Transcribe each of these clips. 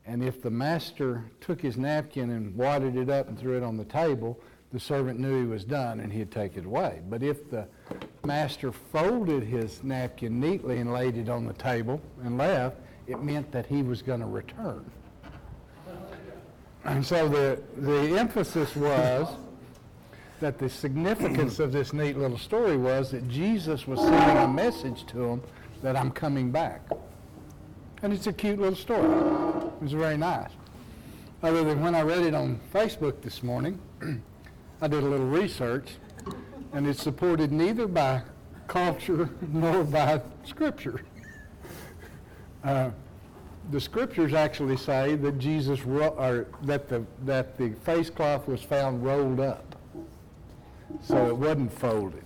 And if the master took his napkin and wadded it up and threw it on the table, the servant knew he was done and he'd take it away. But if the master folded his napkin neatly and laid it on the table and left, it meant that he was going to return. And so the emphasis was that the significance of this neat little story was that Jesus was sending a message to him that I'm coming back. And it's a cute little story. It was very nice. Other than when I read it on Facebook this morning, I did a little research, and it's supported neither by culture nor by Scripture. The Scriptures actually say that that the face cloth was found rolled up, so it wasn't folded.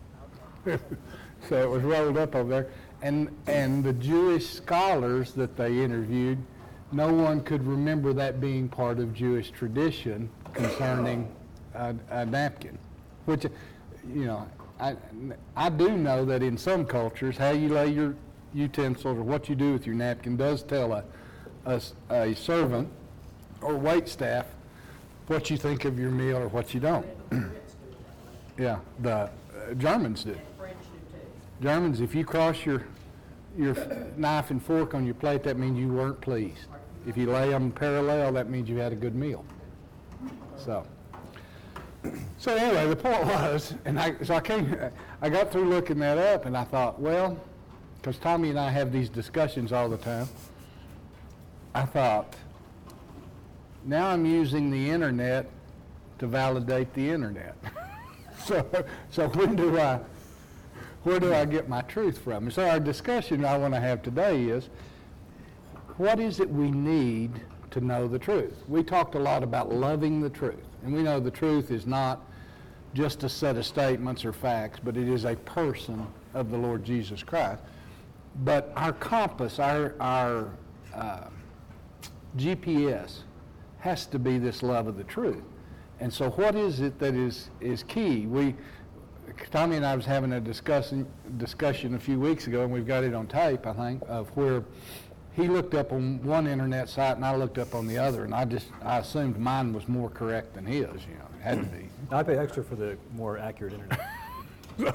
So it was rolled up over there, and the Jewish scholars that they interviewed, no one could remember that being part of Jewish tradition concerning a napkin, which, you know, I do know that in some cultures, how you lay your utensils or what you do with your napkin does tell a servant or wait staff what you think of your meal or what you don't. Yeah, the Germans do. Germans, if you cross your knife and fork on your plate, that means you weren't pleased. If you lay them parallel, that means you had a good meal. So anyway, the point was, and I got through looking that up, and I thought, well, because Tommy and I have these discussions all the time, I thought, now I'm using the internet to validate the internet. So where do I get my truth from? And so our discussion I want to have today is, what is it we need to know the truth? We talked a lot about loving the truth, and we know the truth is not just a set of statements or facts, but it is a person of the Lord Jesus Christ. But our compass, our GPS has to be this love of the truth. And so what is it that is key? Tommy and I was having a discussion a few weeks ago, and we've got it on tape, I think, of where he looked up on one internet site and I looked up on the other, and I assumed mine was more correct than his, you know, it had to be. I pay extra for the more accurate internet.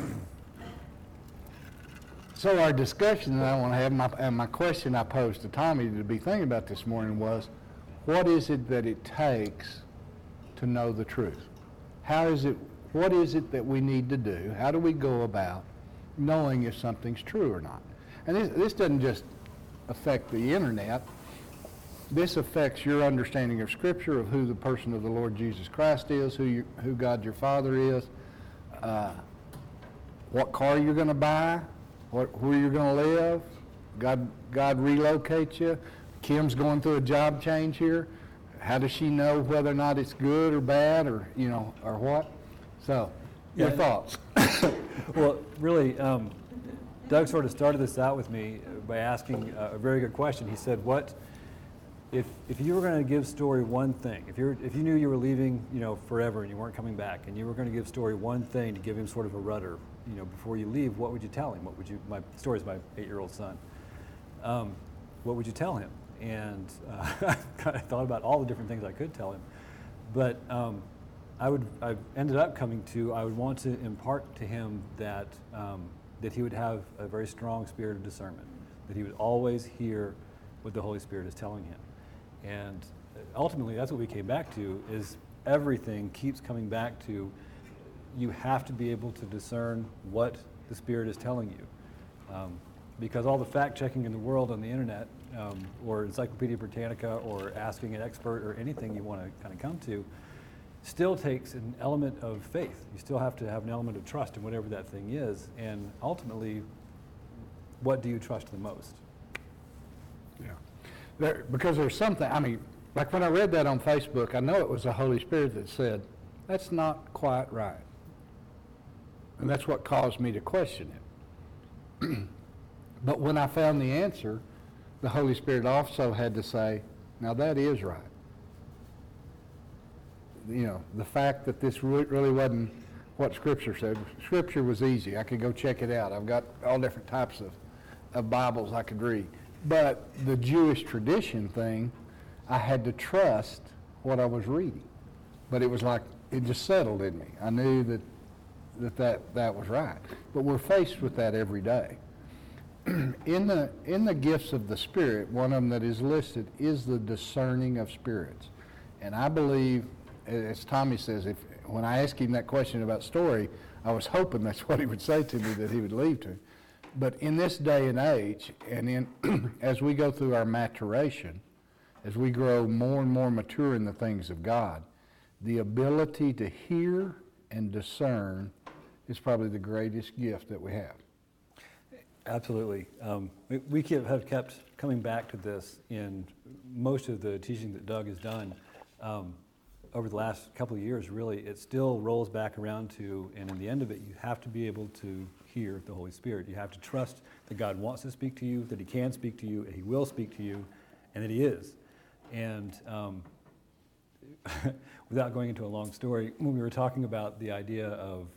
So our discussion that I want to have, and my question I posed to Tommy to be thinking about this morning was, what is it that it takes to know the truth? What is it that we need to do? How do we go about knowing if something's true or not? And this doesn't just affect the internet. This affects your understanding of Scripture, of who the person of the Lord Jesus Christ is, who God your Father is, what car you're going to buy, where you're going to live. God relocates you. Kim's going through a job change here. How does she know whether or not it's good or bad, or or what? So, your thoughts? Well, really, Doug sort of started this out with me by asking a very good question. He said, "What if you were going to give Story one thing? If you knew you were leaving, forever, and you weren't coming back, and you were going to give Story one thing to give him sort of a rudder, before you leave, what would you tell him? Story's my 8-year-old son. What would you tell him?" And I kind of thought about all the different things I could tell him, but I ended up coming to, I would want to impart to him that he would have a very strong spirit of discernment, that he would always hear what the Holy Spirit is telling him. And ultimately, that's what we came back to, is everything keeps coming back to, you have to be able to discern what the Spirit is telling you. Because all the fact-checking in the world on the internet, or Encyclopedia Britannica, or asking an expert, or anything you want to kind of come to, still takes an element of faith. You still have to have an element of trust in whatever that thing is, and ultimately, what do you trust the most? Yeah, because there's something, like when I read that on Facebook, I know it was the Holy Spirit that said, that's not quite right. And that's what caused me to question it. But when I found the answer, the Holy Spirit also had to say, now that is right. The fact that this really wasn't what Scripture said. Scripture was easy. I could go check it out. I've got all different types of Bibles I could read. But the Jewish tradition thing, I had to trust what I was reading. But it was like, it just settled in me. I knew that was right. But we're faced with that every day. In the gifts of the Spirit, one of them that is listed is the discerning of spirits. And I believe, as Tommy says, when I asked him that question about story, I was hoping that's what he would say to me, that he would leave to. But in this day and age, and as we go through our maturation, as we grow more and more mature in the things of God, the ability to hear and discern is probably the greatest gift that we have. Absolutely. We have kept coming back to this in most of the teaching that Doug has done over the last couple of years, really. It still rolls back around to, and in the end of it, you have to be able to hear the Holy Spirit. You have to trust that God wants to speak to you, that he can speak to you, and he will speak to you, and that he is. And without going into a long story, when we were talking about the idea of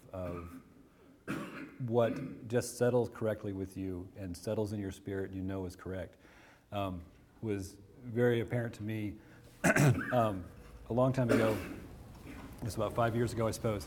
what just settles correctly with you and settles in your spirit, you know is correct, was very apparent to me a long time ago. It's about 5 years ago, I suppose.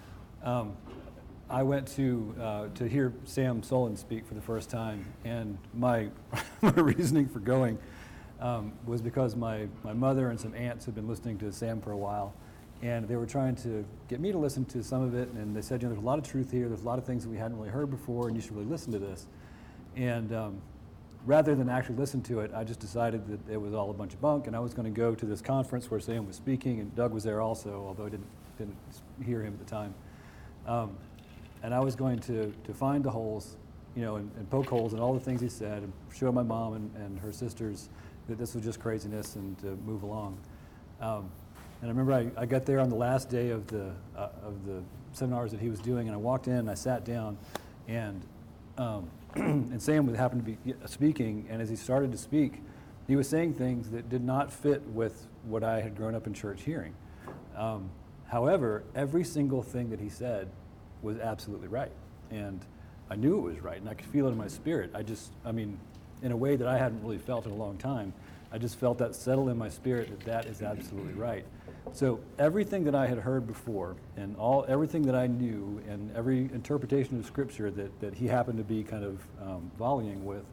I went to hear Sam Solon speak for the first time, and my reasoning for going was because my mother and some aunts had been listening to Sam for a while, and they were trying to get me to listen to some of it, and they said, there's a lot of truth here, there's a lot of things that we hadn't really heard before, and you should really listen to this. And rather than actually listen to it, I just decided that it was all a bunch of bunk, and I was going to go to this conference where Sam was speaking, and Doug was there also, although I didn't hear him at the time. And I was going to find the holes, and poke holes in all the things he said, and show my mom and her sisters that this was just craziness, and to move along. And I remember I got there on the last day of the seminars that he was doing, and I walked in and I sat down, and and Sam happened to be speaking, and as he started to speak, he was saying things that did not fit with what I had grown up in church hearing. However, every single thing that he said was absolutely right, and I knew it was right, and I could feel it in my spirit. In a way that I hadn't really felt in a long time, I just felt that settle in my spirit that is absolutely right. So everything that I had heard before, and everything that I knew, and every interpretation of Scripture that he happened to be kind of volleying with,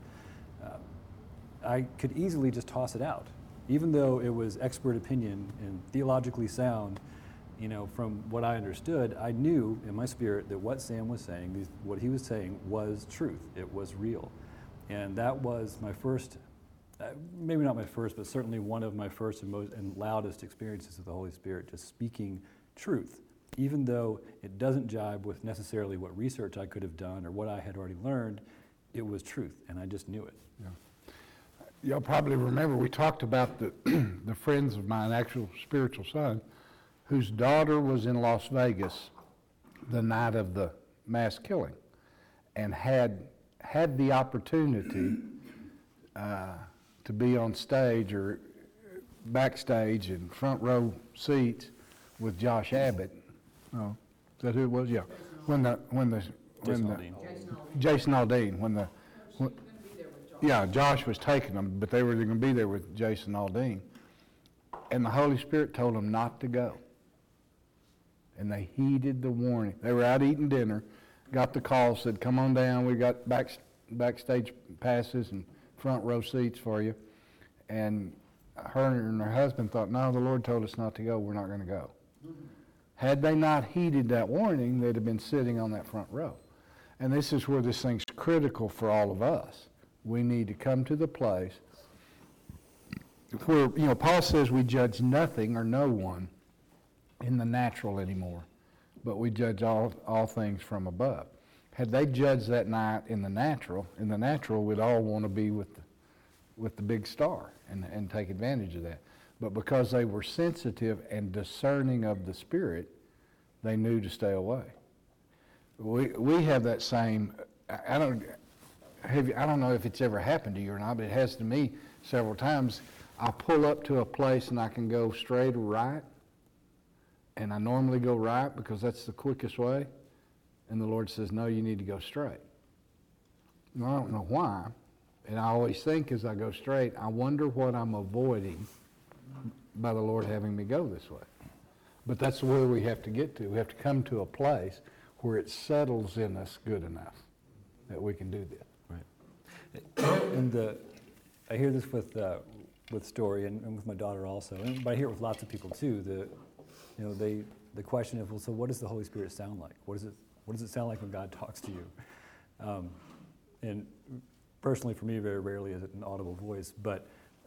I could easily just toss it out, even though it was expert opinion and theologically sound. From what I understood, I knew in my spirit that what Sam was saying, what he was saying, was truth. It was real, and that was my first. Maybe not my first, but certainly one of my first and loudest experiences of the Holy Spirit, just speaking truth, even though it doesn't jibe with necessarily what research I could have done or what I had already learned. It was truth, and I just knew it. Yeah. Y'all probably remember we talked about the friends of mine, actual spiritual son, whose daughter was in Las Vegas the night of the mass killing, and had the opportunity to be on stage or backstage in front row seats with Josh Abbott. Oh, is that who it was? Yeah. Jason Aldean. Josh was taking them, but they were going to be there with Jason Aldean. And the Holy Spirit told them not to go. And they heeded the warning. They were out eating dinner, got the call, said, come on down, we got backstage passes and front row seats for you. And her and her husband thought, no, the Lord told us not to go, we're not going to go. Had they not heeded that warning, they'd have been sitting on that front row. And this is where this thing's critical for all of us. We need to come to the place where, Paul says we judge nothing or no one in the natural anymore, but we judge all things from above. Had they judged that night in the natural, we'd all want to be with the big star and take advantage of that. But because they were sensitive and discerning of the Spirit, they knew to stay away. We have that same. I don't know if it's ever happened to you or not, but it has to me several times. I pull up to a place and I can go straight or right, and I normally go right because that's the quickest way. And the Lord says, no, you need to go straight. Well, I don't know why. And I always think as I go straight, I wonder what I'm avoiding by the Lord having me go this way. But that's where we have to get to. We have to come to a place where it settles in us good enough that we can do this. Right. And I hear this with Story and with my daughter also, but I hear it with lots of people too. The question of, well, so what does the Holy Spirit sound like? What does it sound like when God talks to you? And personally, for me, very rarely is it an audible voice, but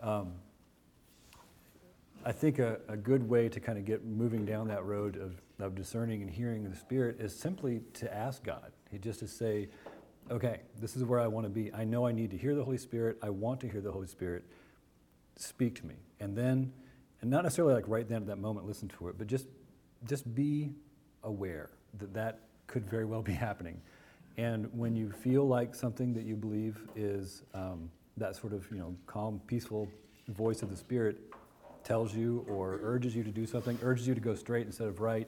I think a good way to kind of get moving down that road of discerning and hearing the Spirit is simply to ask God. Just to say, okay, this is where I want to be. I know I need to hear the Holy Spirit. I want to hear the Holy Spirit. Speak to me. And not necessarily like right then at that moment listen to it, but just be aware that could very well be happening. And when you feel like something that you believe is that sort of calm, peaceful voice of the Spirit tells you or urges you to do something, urges you to go straight instead of right,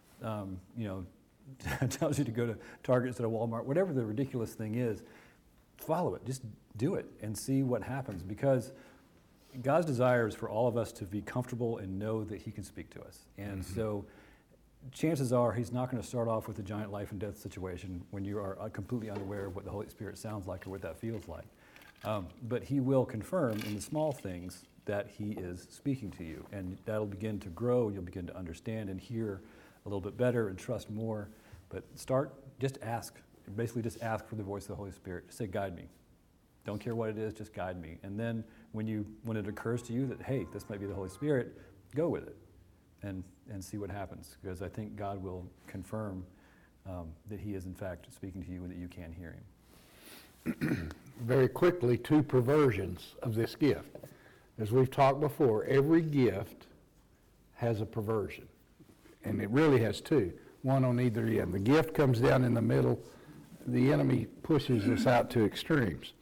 tells you to go to Target instead of Walmart, whatever the ridiculous thing is, follow it. Just do it and see what happens, because God's desire is for all of us to be comfortable and know that He can speak to us. And so chances are He's not going to start off with a giant life and death situation when you are completely unaware of what the Holy Spirit sounds like or what that feels like. But He will confirm in the small things that He is speaking to you, and that'll begin to grow. You'll begin to understand and hear a little bit better and trust more. But just ask. Basically just ask for the voice of the Holy Spirit. Just say, guide me. Don't care what it is, just guide me. And then when it occurs to you that, hey, this might be the Holy Spirit, go with it and see what happens. Because I think God will confirm that He is in fact speaking to you and that you can hear Him. Very quickly, 2 perversions of this gift. As we've talked before, every gift has a perversion. And it really has 2, one on either end. The gift comes down in the middle. The enemy pushes us out to extremes.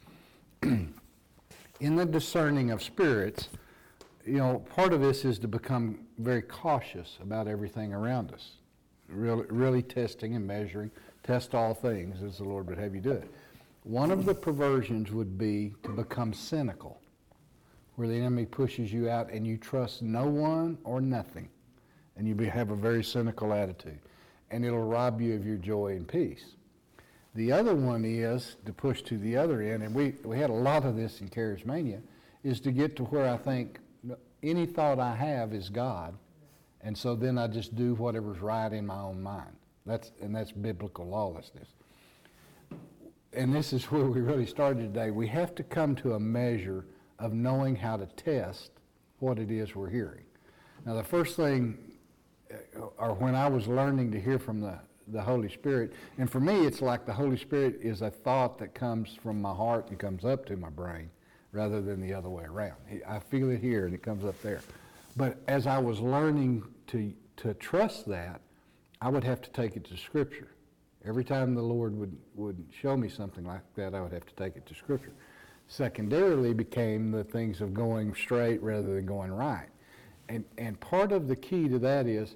In the discerning of spirits, part of this is to become very cautious about everything around us. Really testing and measuring. Test all things as the Lord would have you do it. One of the perversions would be to become cynical, where the enemy pushes you out and you trust no one or nothing, and you have a very cynical attitude, and it'll rob you of your joy and peace. The other one is to push to the other end, and we had a lot of this in Charismania, is to get to where I think any thought I have is God, and so then I just do whatever's right in my own mind. That's biblical lawlessness. And this is where we really started today. We have to come to a measure of knowing how to test what it is we're hearing. Now, the first thing, or when I was learning to hear from the Holy Spirit, and for me, it's like the Holy Spirit is a thought that comes from my heart and comes up to my brain, rather than the other way around. I feel it here and it comes up there. But as I was learning to trust that, I would have to take it to Scripture. Every time the Lord would show me something like that, I would have to take it to Scripture. Secondarily became the things of going straight rather than going right. And part of the key to that is,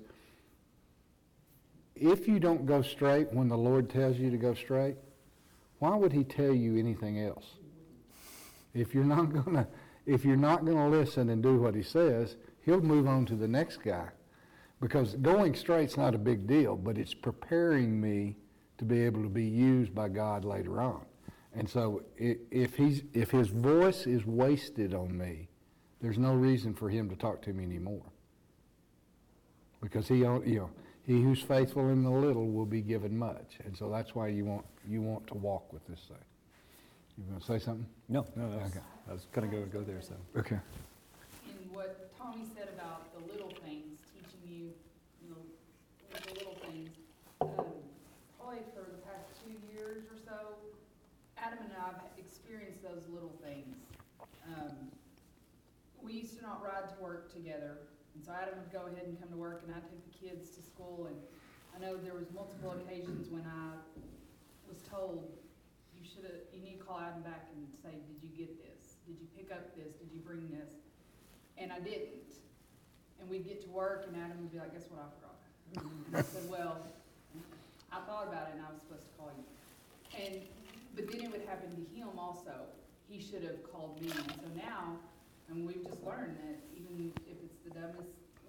if you don't go straight when the Lord tells you to go straight, why would He tell you anything else? If you're not gonna listen and do what He says, He'll move on to the next guy. Because going straight's not a big deal, but it's preparing me to be able to be used by God later on. And so if His voice is wasted on me, there's no reason for Him to talk to me anymore. Because He who's faithful in the little will be given much. And so that's why you want to walk with this thing. You want to say something? No, Okay. I was going to go there, so. Okay. And what Tommy said about the little things, teaching you, the little things, probably for the past 2 years or so, Adam and I have experienced those little things. We used to not ride to work together, and so Adam would go ahead and come to work, and I'd take the kids to school, and I know there was multiple occasions when I was told, you need to call Adam back and say, did you get this? Did you pick up this? Did you bring this? And I didn't. And we'd get to work, and Adam would be like, guess what, I forgot. And I said, well, I thought about it, and I was supposed to call you. But then it would happen to him also. He should have called me. And so now, and we've just learned that even if it's the dumb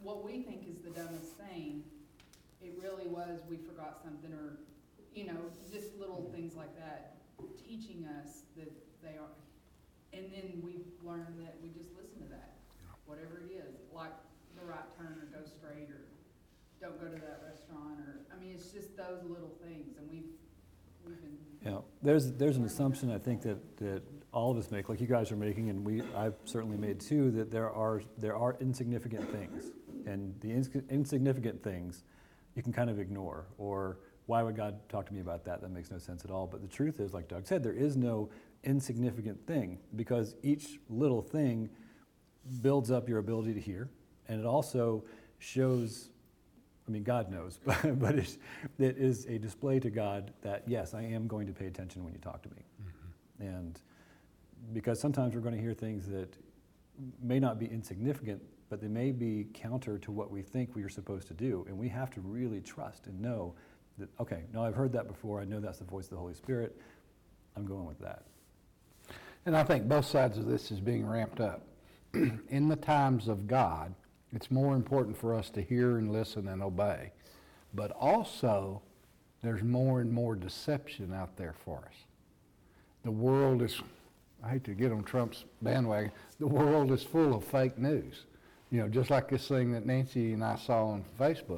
what we think is the dumbest thing, it really was, we forgot something, or, you know, just little things like that, teaching us that they are, and then we've learned that we just listen to that, whatever it is, like the right turn, or go straight, or don't go to that restaurant, or, I mean, it's just those little things, and we've been. Yeah, there's an assumption I think that all of us make, like you guys are making, and I've certainly made too, that there are insignificant things, and the insignificant things you can kind of ignore, or why would God talk to me about that? That makes no sense at all. But the truth is, like Doug said, there is no insignificant thing, because each little thing builds up your ability to hear, and it also shows, I mean, God knows, but it is a display to God that, yes, I am going to pay attention when you talk to me. Mm-hmm. And because sometimes we're going to hear things that may not be insignificant, but they may be counter to what we think we are supposed to do. And we have to really trust and know that, okay, no, I've heard that before. I know that's the voice of the Holy Spirit. I'm going with that. And I think both sides of this is being ramped up. In the times of God, it's more important for us to hear and listen and obey. But also, there's more and more deception out there for us. The world is, I hate to get on Trump's bandwagon, the world is full of fake news. You know, just like this thing that Nancy and I saw on Facebook.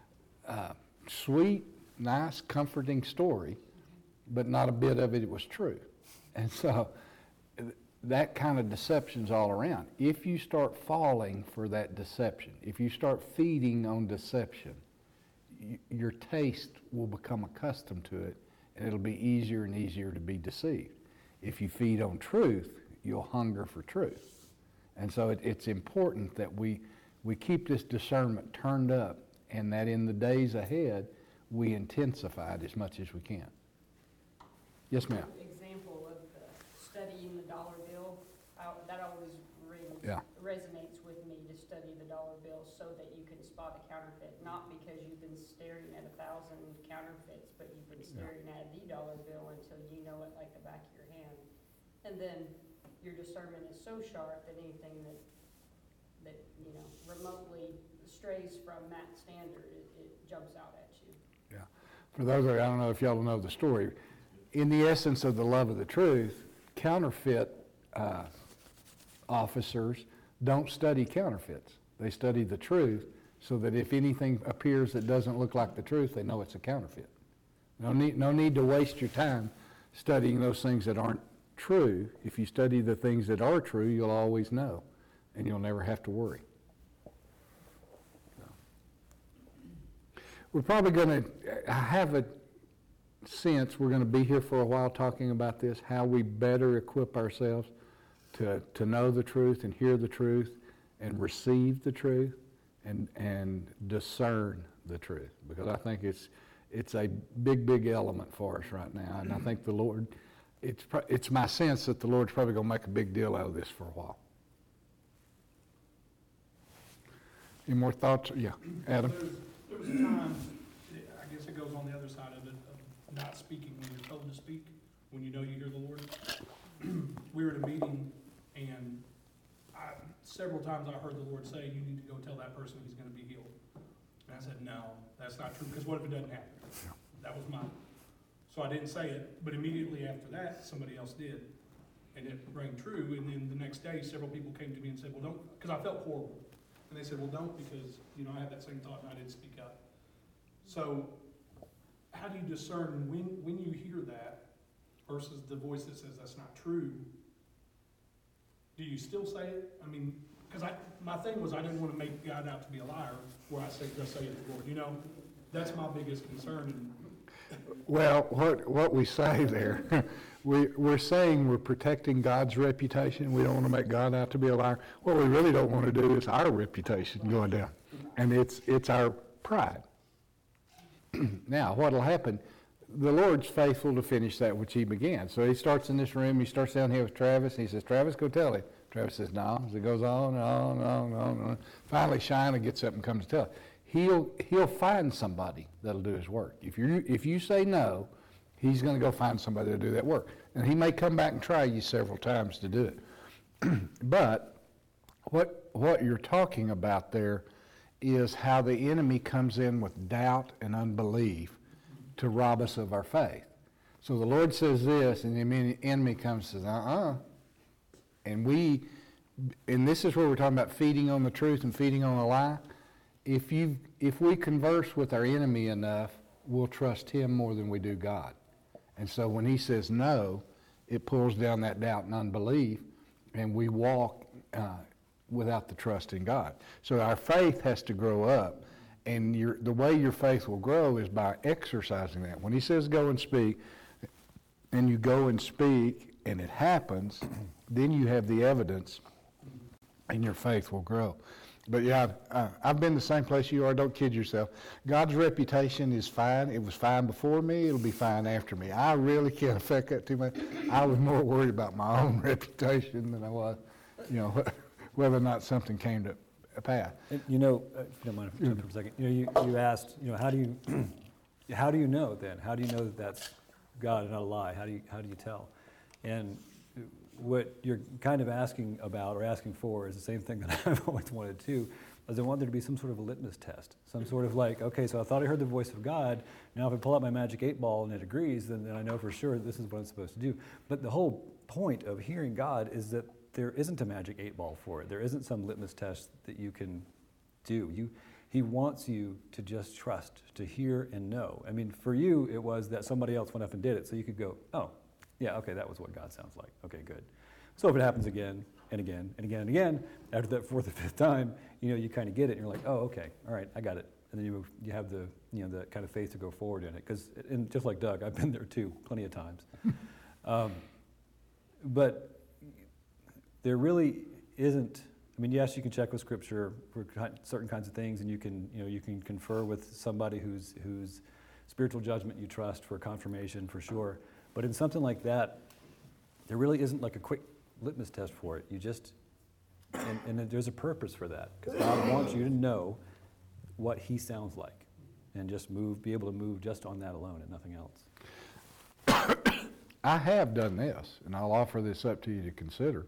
Sweet, nice, comforting story, but not a bit of it was true. And so, that kind of deception's all around. If you start falling for that deception, if you start feeding on deception, your taste will become accustomed to it, and it'll be easier and easier to be deceived. If you feed on truth, you'll hunger for truth. And so it's important that we keep this discernment turned up, and that in the days ahead, we intensify it as much as we can. Yes, ma'am. Example of studying the dollar bill, that always resonates with me, to study the dollar bill so that you can spot a counterfeit, not because you've been staring at 1,000 counterfeits, but you've been staring at the dollar bill until you know it like the back of your hand. And then your discernment is so sharp that anything that you know remotely strays from that standard, it jumps out at you. Yeah. For those of you, I don't know if y'all know the story. In the essence of the love of the truth, counterfeit officers don't study counterfeits. They study the truth, so that if anything appears that doesn't look like the truth, they know it's a counterfeit. No need to waste your time studying those things that aren't true. If you study the things that are true, you'll always know, and you'll never have to worry. We're probably going to have a sense we're going to be here for a while talking about this, how we better equip ourselves to know the truth and hear the truth and receive the truth and discern the truth, because I think it's a big element for us right now, and I think the Lord, it's my sense that the Lord's probably going to make a big deal out of this for a while. Any more thoughts? Yeah, Adam. There was a time, I guess it goes on the other side of it, of not speaking when you're told to speak, when you know you hear the Lord. We were at a meeting, and several times I heard the Lord say, you need to go tell that person he's going to be healed. And I said, no, that's not true, because what if it doesn't happen? That was mine. So I didn't say it, but immediately after that, somebody else did. And it rang true, and then the next day, several people came to me and said, well, don't, because I felt horrible. And they said, well, don't, because, you know, I had that same thought and I didn't speak up. So how do you discern when you hear that versus the voice that says that's not true? Do you still say it? I mean, because my thing was I didn't want to make God out to be a liar where I say, just say it, Lord. You know, that's my biggest concern. Well, what we say there, we're saying we're protecting God's reputation. We don't want to make God out to be a liar. What we really don't want to do is our reputation going down, and it's our pride. Now, what'll happen? The Lord's faithful to finish that which He began. So He starts in this room. He starts down here with Travis. And He says, "Travis, go tell him." Travis says, "No." As it goes on and on and on and on and on. Finally, Shina gets up and comes to tell him. He'll find somebody that'll do His work. If you say no, He's going to go find somebody to do that work. And He may come back and try you several times to do it. But what you're talking about there is how the enemy comes in with doubt and unbelief to rob us of our faith. So the Lord says this, and the enemy comes and says, and this is where we're talking about feeding on the truth and feeding on a lie. If we converse with our enemy enough, we'll trust him more than we do God. And so when he says no, it pulls down that doubt and unbelief, and we walk without the trust in God. So our faith has to grow up, and the way your faith will grow is by exercising that. When he says go and speak, and you go and speak, and it happens, then you have the evidence, and your faith will grow. But yeah, I've been the same place you are. Don't kid yourself. God's reputation is fine. It was fine before me. It'll be fine after me. I really can't affect that too much. I was more worried about my own reputation than I was, whether or not something came to pass. And, if you don't mind if I jump in for a second, you asked, how do you know then? How do you know that that's God and not a lie? How do you tell? And what you're kind of asking about or asking for is the same thing that I've always wanted to, is I want there to be some sort of a litmus test, some sort of like, okay, so I thought I heard the voice of God. Now if I pull out my magic 8-ball and it agrees, then I know for sure this is what I'm supposed to do. But the whole point of hearing God is that there isn't a magic 8-ball for it. There isn't some litmus test that you can do. He wants you to just trust, to hear and know. I mean, for you, it was that somebody else went up and did it, so you could go, oh, yeah, okay, that was what God sounds like. Okay, good. So if it happens again and again and again and again, after that fourth or fifth time, you kind of get it, and you're like, oh, okay, all right, I got it. And then you have the the kind of faith to go forward in it. Because just like Doug, I've been there too, plenty of times. But there really isn't. I mean, yes, you can check with Scripture for certain kinds of things, and you can confer with somebody whose spiritual judgment you trust for confirmation for sure. But in something like that, there really isn't like a quick litmus test for it. You just, and there's a purpose for that, because God wants you to know what He sounds like, and just be able to move just on that alone and nothing else. I have done this, and I'll offer this up to you to consider.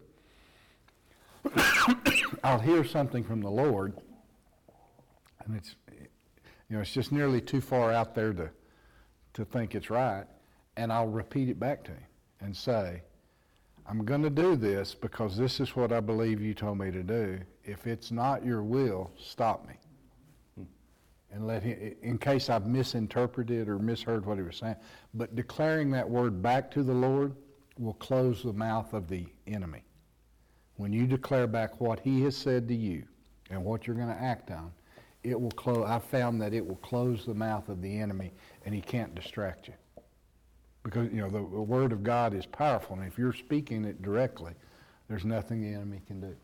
I'll hear something from the Lord, and it's just nearly too far out there to think it's right, and I'll repeat it back to Him and say, I'm going to do this because this is what I believe you told me to do. If it's not your will, stop me. And let Him, in case I've misinterpreted or misheard what He was saying. But declaring that word back to the Lord will close the mouth of the enemy. When you declare back what He has said to you and what you're going to act on, it will close. I've found that it will close the mouth of the enemy, and he can't distract you. Because the Word of God is powerful, and if you're speaking it directly, there's nothing the enemy can do.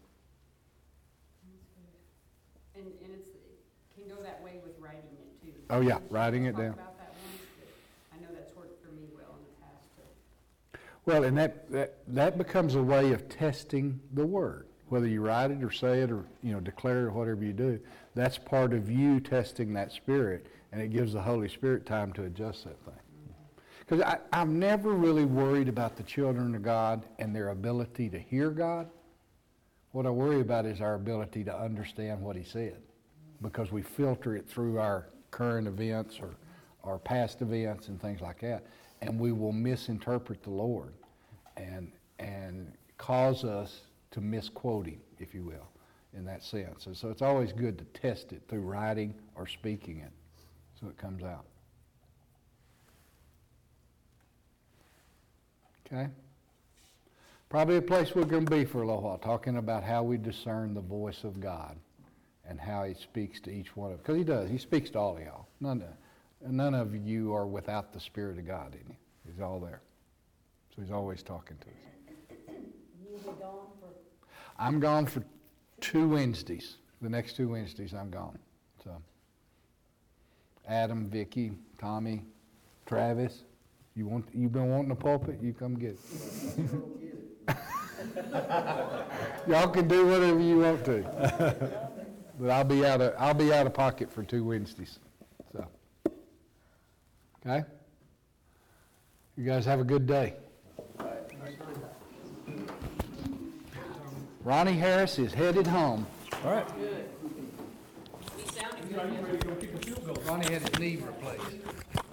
And it can go that way with writing it too. Oh yeah, writing it down. Talk about that once, but I know that's worked for me well in the past too. Well, and that becomes a way of testing the Word. Whether you write it or say it or declare it or whatever you do, that's part of you testing that Spirit, and it gives the Holy Spirit time to adjust that thing. Because I'm never really worried about the children of God and their ability to hear God. What I worry about is our ability to understand what He said, because we filter it through our current events or our past events and things like that, and we will misinterpret the Lord and cause us to misquote Him, if you will, in that sense. And so it's always good to test it through writing or speaking it so it comes out. Okay? Probably a place we're going to be for a little while, talking about how we discern the voice of God and how He speaks to each one of us. Because He does. He speaks to all of y'all. None of you are without the Spirit of God in you. He's all there. So He's always talking to us. You'll be gone for? I'm gone for 2 Wednesdays. The next 2 Wednesdays I'm gone. So Adam, Vicky, Tommy, Travis. You've been wanting a pulpit? You come get it. Y'all can do whatever you want to. But I'll be out of pocket for 2 Wednesdays. So, okay? You guys have a good day. Ronnie Harris is headed home. All right. You know, you ready to go kick a field goal. Ronnie had his knee replaced.